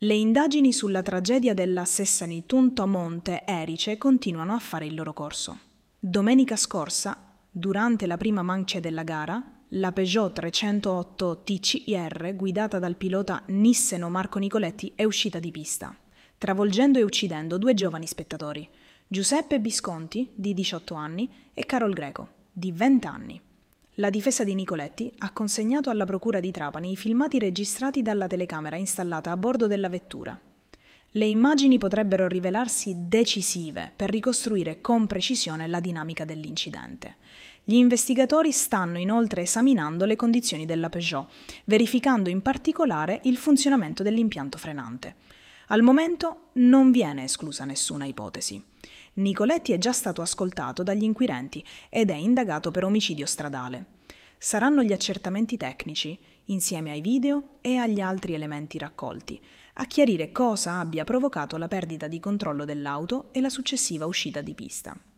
Le indagini sulla tragedia della Sessanituntto Monte Erice continuano a fare il loro corso. Domenica scorsa, durante la prima mancia della gara, la Peugeot 308 TCR, guidata dal pilota nisseno Marco Nicoletti, è uscita di pista, travolgendo e uccidendo due giovani spettatori, Giuseppe Visconti, di 18 anni, e Carol Greco, di 20 anni. La difesa di Nicoletti ha consegnato alla Procura di Trapani i filmati registrati dalla telecamera installata a bordo della vettura. Le immagini potrebbero rivelarsi decisive per ricostruire con precisione la dinamica dell'incidente. Gli investigatori stanno inoltre esaminando le condizioni della Peugeot, verificando in particolare il funzionamento dell'impianto frenante. Al momento non viene esclusa nessuna ipotesi. Nicoletti è già stato ascoltato dagli inquirenti ed è indagato per omicidio stradale. Saranno gli accertamenti tecnici, insieme ai video e agli altri elementi raccolti, a chiarire cosa abbia provocato la perdita di controllo dell'auto e la successiva uscita di pista.